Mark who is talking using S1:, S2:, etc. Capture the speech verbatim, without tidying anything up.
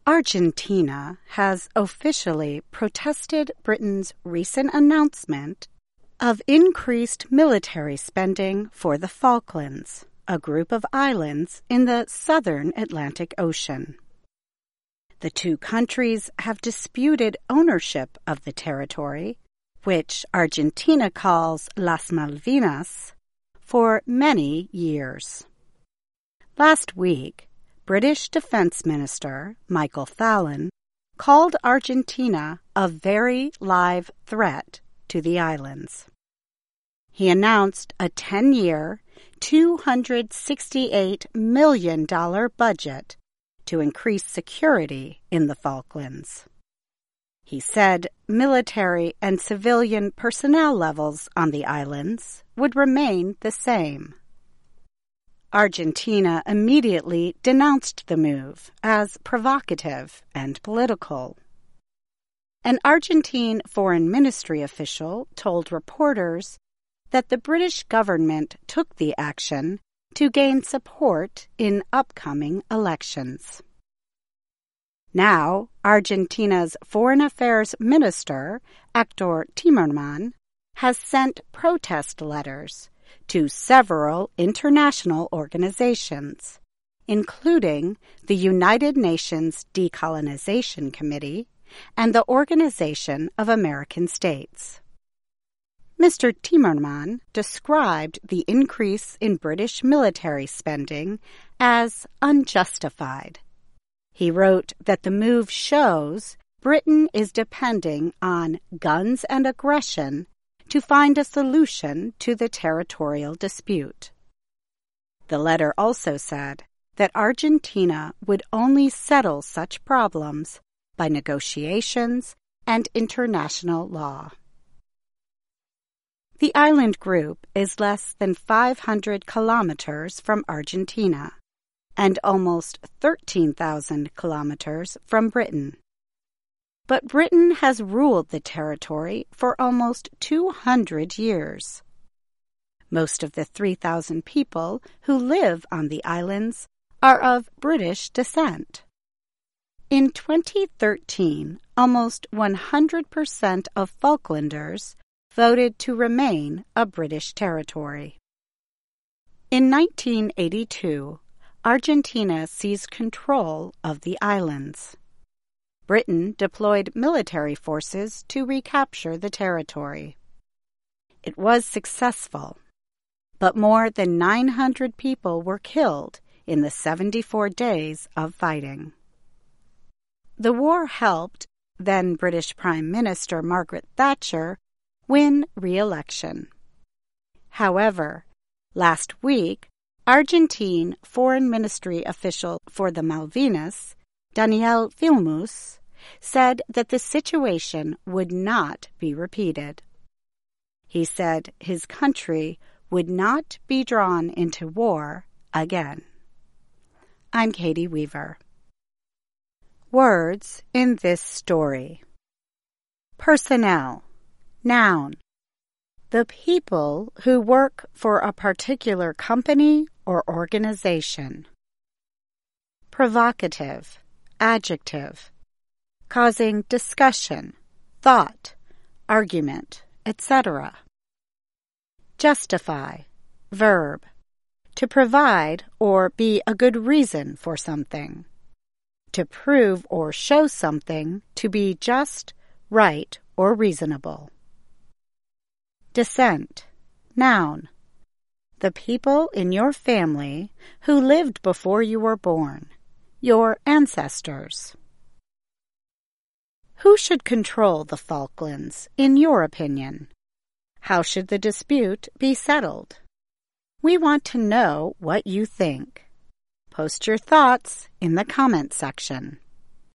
S1: Argentina has officially protested Britain's recent announcement of increased military spending for the Falklands, a group of islands in the southern Atlantic Ocean. The two countries have disputed ownership of the territory, which Argentina calls Las Malvinas, for many years. Last week, British Defence Minister Michael Fallon called Argentina a very live threat to the islands. He announced a ten-year, two hundred sixty-eight million dollars budget to increase security in the Falklands. He said military and civilian personnel levels on the islands would remain the same. Argentina immediately denounced the move as provocative and political. An Argentine foreign ministry official told reporters that the British government took the action to gain support in upcoming elections. Now, Argentina's Foreign Affairs Minister, Héctor Timerman, has sent protest letters to several international organizations, including the United Nations Decolonization Committee and the Organization of American States. Mister Timerman described the increase in British military spending as unjustified. He wrote that the move shows Britain is depending on guns and aggression to find a solution to the territorial dispute. The letter also said that Argentina would only settle such problems by negotiations and international law. The island group is less than five hundred kilometers from Argentina and almost thirteen thousand kilometers from Britain. But Britain has ruled the territory for almost two hundred years. Most of the three thousand people who live on the islands are of British descent. In twenty thirteen, almost one hundred percent of Falklanders voted to remain a British territory. In nineteen eighty-two, Argentina seized control of the islands. Britain deployed military forces to recapture the territory. It was successful, but more than nine hundred people were killed in the seventy-four days of fighting. The war helped then British Prime Minister Margaret Thatcher win re-election. However, last week, Argentine Foreign Ministry official for the Malvinas, Daniel Filmus, said that the situation would not be repeated. He said his country would not be drawn into war again. I'm Katie Weaver. Words in this story. Personnel. Noun. The people who work for a particular company or organization. Provocative. Adjective. Causing discussion, thought, argument, et cetera. Justify. Verb. To provide or be a good reason for something. To prove or show something to be just, right, or reasonable. Descent. Noun. The people in your family who lived before you were born. Your ancestors. Who should control the Falklands, in your opinion? How should the dispute be settled? We want to know what you think. Post your thoughts in the comment section.